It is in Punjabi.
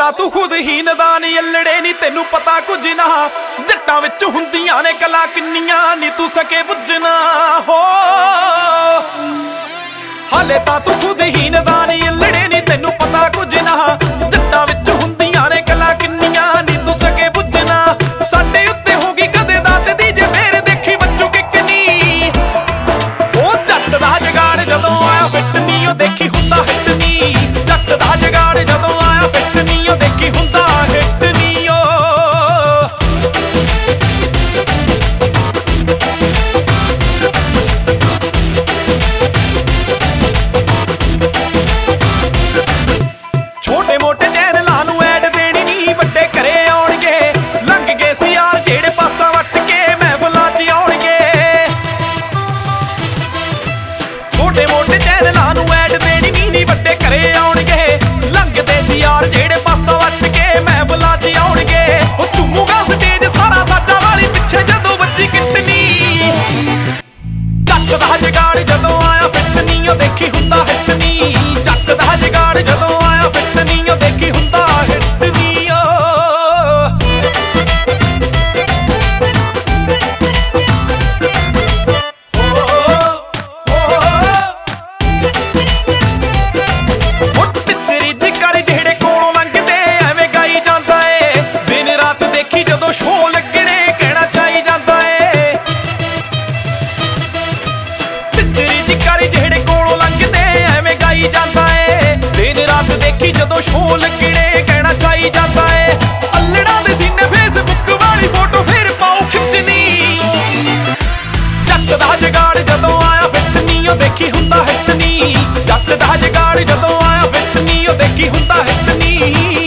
ਸਾਡਾ ਤੂੰ ਖੁਦ ਹੀ ਨਦਾਨ ਯੱਲੜੇ ਨੀ ਤੈਨੂੰ ਪਤਾ ਕੁਝ ਨਾ ਜੱਟਾਂ ਵਿੱਚ ਹੁੰਦੀਆਂ ਨੇ ਕਲਾ ਕਿੰਨੀਆਂ ਨੀ ਤੂੰ ਸਕੇ ਬੁੱਝਣਾ ਹੋ ਹਾਲੇ ਤਾਂ ਤੂੰ ਖੁਦ ਹੀ ਨਦਾਨ ਯੱਲੜੇ ਨੀ ਤੈਨੂੰ ਪਤਾ ਕੁਝ ਨਾ ਜੱਟਾਂ ਵਿੱਚ ਹੁੰਦੀਆਂ ਨੇ ਕਲਾ ਕਿੰਨੀਆਂ ਨੀ ਤੂੰ ਸਕੇ ਬੁੱਝਣਾ ਸਾਡੇ ਉੱਤੇ ਹੋਗੀ ਕਦੇ ਦਾਤ ਦੀ ਜੇ ਮੇਰ ਦੇਖੀ ਬੱਚੂ ਕਿੰਨੀ ਉਹ ਜੱਟ ਦਾ ਜਗਾੜ ਜਦੋਂ ਆਇਆ ਫਿੱਟ ਨੀ ਉਹ ਦੇਖੀ ਹੁੰਦਾ ਹਿੱਟ ਨੀ ਜੱਟ ਦਾ ਜਗਾੜ ਜਦੋਂ ਆਇਆ ਫਿੱਟ ਨੀ ਉਹ ਦੇਖੀ ਹੁੰਦਾ ਹਿੱਟ ਨੀ ਓ ਛੋਟੇ ਮੋਟੇ ਚੈਨਲਾਂ ਨੂੰ ਐਡ ਦੇਣੀ ਨੀ ਵੱਡੇ ਘਰੇ ਆਉਣਗੇ ਲੰਘ ਗਏ ਸੀ ਯਾਰ ਜਿਹੜੇ ਪਾਸਾ ਵੱਟ ਕੇ ਮਹਿਫਲਾਂ 'ਚ ਆਉਣਗੇ ਛੋਟੇ ਮੋਟੇ ਚੈਨਲਾਂ ਨੂੰ ਐਡ ਦੇਣੀ ਨੀ ਵੱਡੇ ਘਰੇ ਆਉਣਗੇ ਲੰਘਦੇ ਸੀ ਯਾਰ ਜਿਹੜੇ ਪਾਸਾ ਵੱਟ ਕੇ ਮਹਿਫਲਾਂ 'ਚ ਆਉਣਗੇ ਉਹ ਝੂਮੂਗਾ ਸਟੇਜ ਸਾਰਾ ਸਾਜਾ ਵਾਲੀ ਪਿੱਛੇ ਜਦੋਂ ਵੱਜੀ ਕਿੰਨੀ ਜੱਟ ਦਾ ਜਗਾੜ ਜਦੋਂ ਆਇਆ ਫਿੱਟ ਨੀ ਉਹ ਦੇਖੀ ਹੁੰਦਾ ਹਿੱਟ ਨੀ ਜੱਟ ਦਾ ਜਗਾੜ ਜਦੋਂ ਆਇਆ ਫਿੱਟ ਨੀ ਉਹ ਦੇਖੀ ਹੁੰਦਾ ਹਿੱਟ ਨੀ ਓ ਟਿੱਚਰੀ ਜਿਕਰ ਜਿਹੜੇ ਕੋਲੋਂ ਲੰਘਦੇ ਐਵੇਂ ਗਾਈ ਜਾਂਦਾ ਏ ਦਿਨ ਰਾਤ ਦੇਖੀ ਜਦੋਂ ਸ਼ੋਅ ਲੱਗਣੇ ਕਹਿਣਾ ਚਾਹੀ ਜਾਂਦਾ ਏ ਟਿੱਚਰੀ ਜਿਕਰ ਜਿਹੜੇ ਕੋਲੋਂ ਲੰਘਦੇ ਐਵੇਂ ਗਾਈ ਜਾਂਦਾ ਏ ਦਿਨ ਰਾਤ ਦੇਖੀ ਜਦੋਂ ਸ਼ੋਅ ਲੱਗਣੇ ਕਹਿਣਾ ਚਾਹੀ ਜਾਂਦਾ ਏ ਅੱਲੜਾਂ ਦੇ ਸੀਨੇ ਫੇਸਬੁੱਕ ਵਾਲੀ ਫੋਟੋ ਫਿਰ ਪਾਉ ਖਿੱਚਣੀ ਜੱਟ ਦਾ ਜਗਾੜ ਜਦੋਂ ਆਇਆ ਫਿੱਟ ਨੀ ਉਹ ਦੇਖੀ ਹੁੰਦਾ ਹਿੱਟ ਨੀ ਜੱਟ ਦਾ ਜਗਾੜ ਜਦੋਂ ਆਇਆ ਫਿੱਟ ਨੀ ਉਹ ਦੇਖੀ ਹੁੰਦਾ ਹਿੱਟ ਨੀ